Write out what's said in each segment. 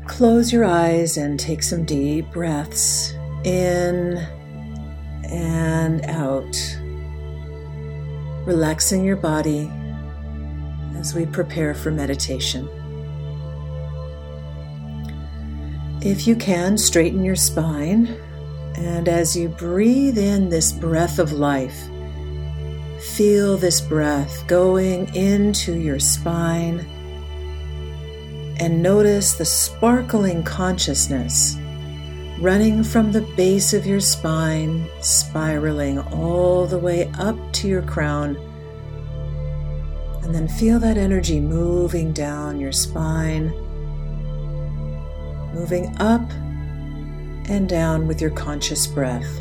Close your eyes and take some deep breaths in and out, relaxing your body as we prepare for meditation. If you can, straighten your spine, and as you breathe in this breath of life, feel this breath going into your spine, and notice the sparkling consciousness running from the base of your spine, spiraling all the way up to your crown. And then feel that energy moving down your spine, moving up and down with your conscious breath.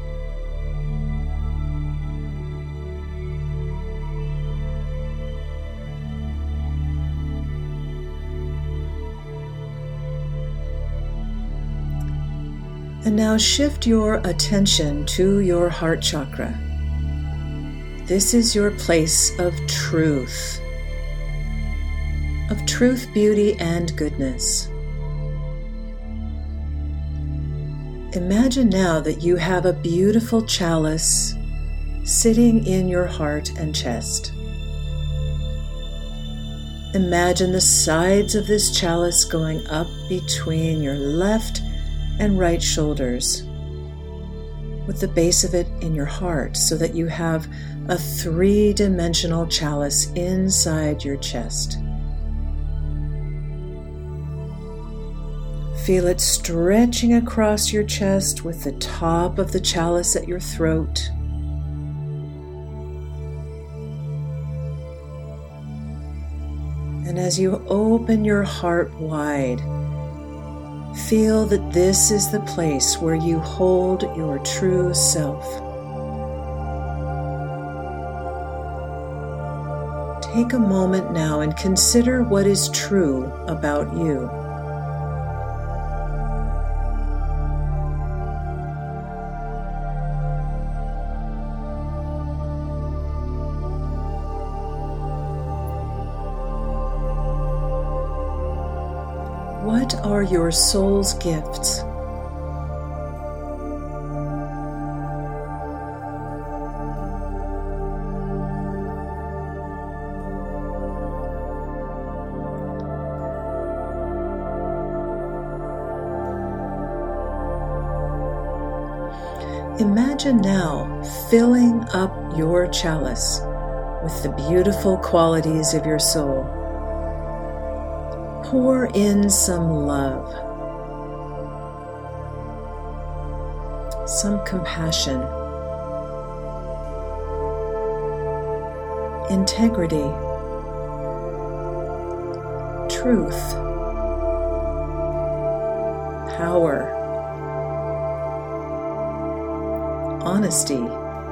And now shift your attention to your heart chakra. This is your place of truth, beauty, and goodness. Imagine now that you have a beautiful chalice sitting in your heart and chest. Imagine the sides of this chalice going up between your left and right shoulders, with the base of it in your heart, so that you have a three-dimensional chalice inside your chest. Feel it stretching across your chest with the top of the chalice at your throat. And as you open your heart wide, feel that this is the place where you hold your true self. Take a moment now and consider what is true about you. What are your soul's gifts? Imagine now filling up your chalice with the beautiful qualities of your soul. Pour in some love, some compassion, integrity, truth, power, honesty,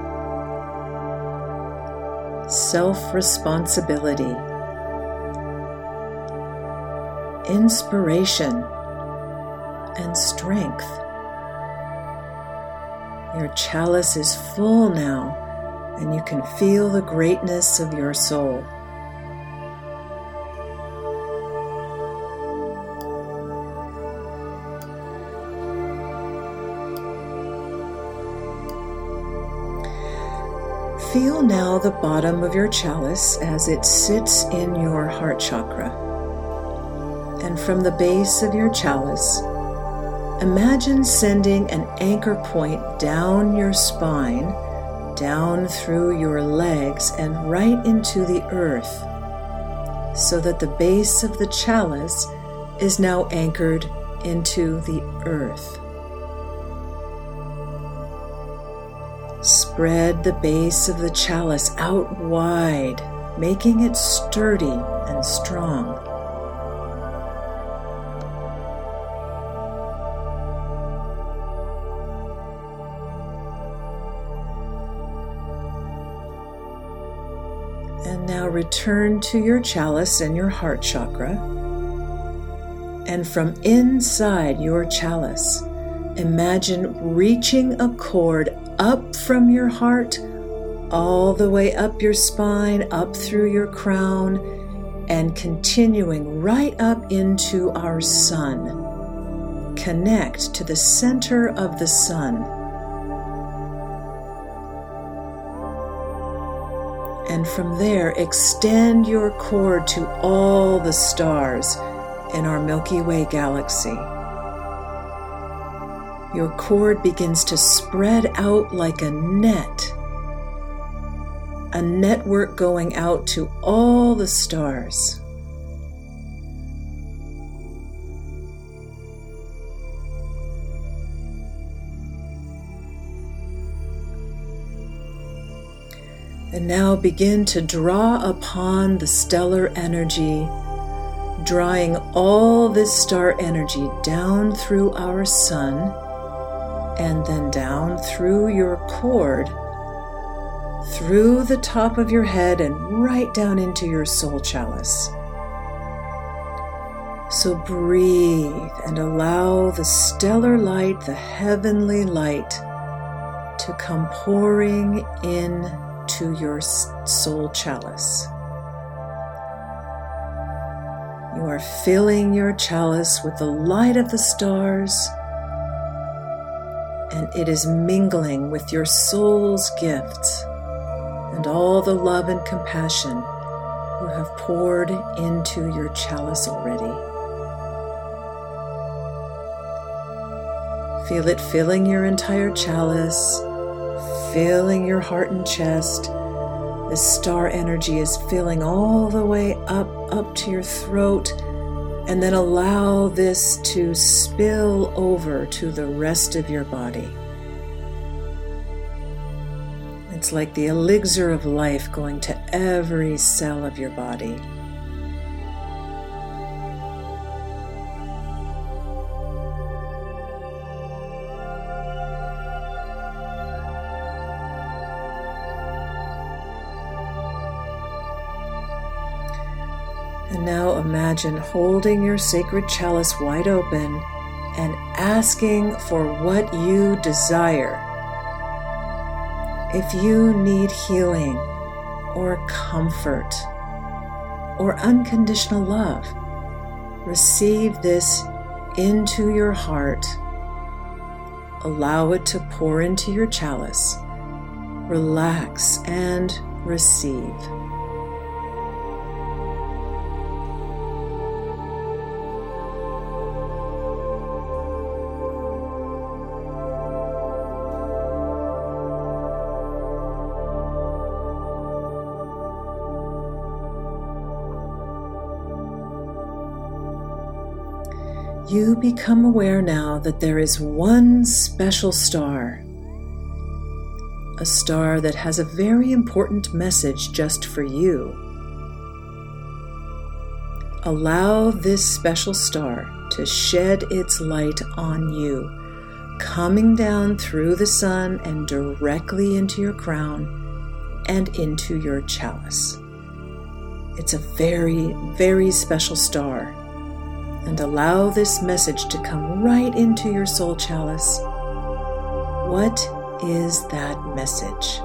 self-responsibility, inspiration, and strength. Your chalice is full now, and you can feel the greatness of your soul. Feel now the bottom of your chalice as it sits in your heart chakra. And from the base of your chalice, imagine sending an anchor point down your spine, down through your legs, and right into the earth, so that the base of the chalice is now anchored into the earth. Spread the base of the chalice out wide, making it sturdy and strong. And now return to your chalice and your heart chakra. And from inside your chalice, imagine reaching a cord up from your heart, all the way up your spine, up through your crown, and continuing right up into our sun. Connect to the center of the sun. And from there, extend your cord to all the stars in our Milky Way galaxy. Your cord begins to spread out like a network going out to all the stars. And now begin to draw upon the stellar energy, drawing all this star energy down through our sun, and then down through your cord, through the top of your head and right down into your soul chalice. So breathe and allow the stellar light, the heavenly light, to come pouring in to your soul chalice. You are filling your chalice with the light of the stars, and it is mingling with your soul's gifts and all the love and compassion you have poured into your chalice already. Feel it filling your entire chalice, filling your heart and chest. The star energy is filling all the way up to your throat, and then allow this to spill over to the rest of your body. It's like the elixir of life going to every cell of your body. And now imagine holding your sacred chalice wide open and asking for what you desire. If you need healing or comfort or unconditional love, receive this into your heart. Allow it to pour into your chalice. Relax and receive. You become aware now that there is one special star, a star that has a very important message just for you. Allow this special star to shed its light on you, coming down through the sun and directly into your crown and into your chalice. It's a very, very special star. And allow this message to come right into your soul chalice. What is that message?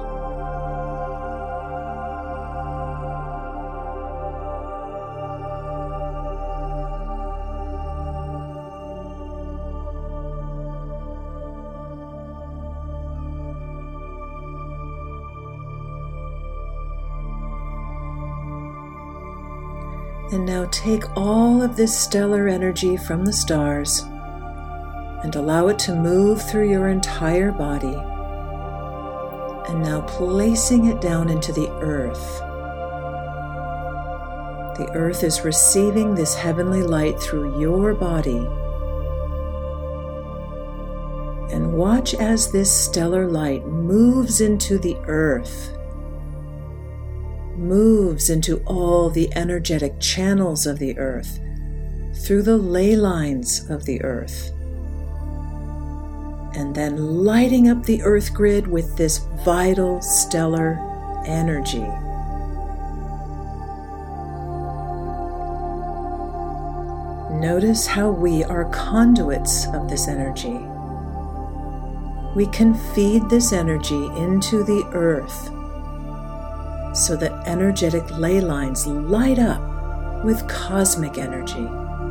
And now take all of this stellar energy from the stars and allow it to move through your entire body. And now placing it down into the earth. The earth is receiving this heavenly light through your body. And watch as this stellar light moves into the earth. Moves into all the energetic channels of the earth, through the ley lines of the earth, and then lighting up the earth grid with this vital stellar energy. Notice how we are conduits of this energy. We can feed this energy into the earth so that energetic ley lines light up with cosmic energy.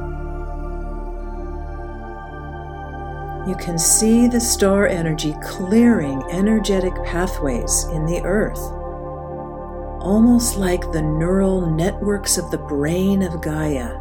You can see the star energy clearing energetic pathways in the earth, almost like the neural networks of the brain of Gaia.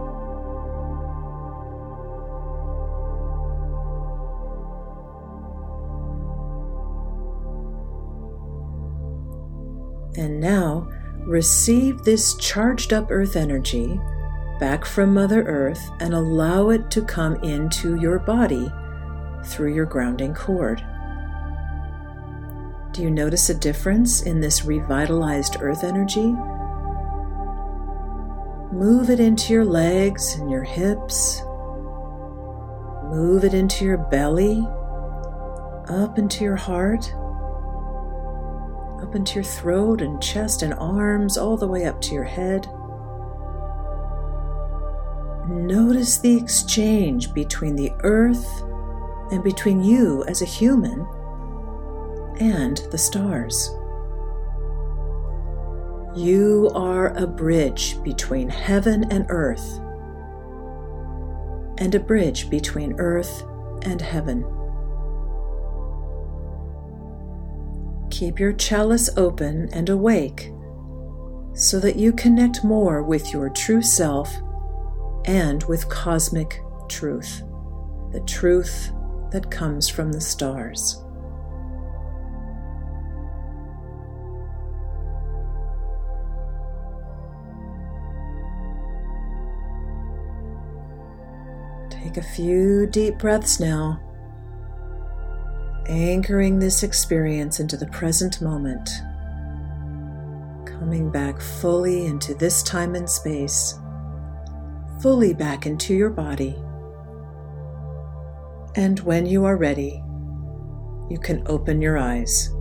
And now, receive this charged up earth energy back from Mother Earth and allow it to come into your body through your grounding cord. Do you notice a difference in this revitalized earth energy? Move it into your legs and your hips. Move it into your belly, up into your heart, up into your throat and chest and arms, all the way up to your head. Notice the exchange between the earth and between you as a human and the stars. You are a bridge between heaven and earth, and a bridge between earth and heaven. Keep your chalice open and awake so that you connect more with your true self and with cosmic truth, the truth that comes from the stars. Take a few deep breaths now, anchoring this experience into the present moment, coming back fully into this time and space, fully back into your body. And when you are ready, you can open your eyes.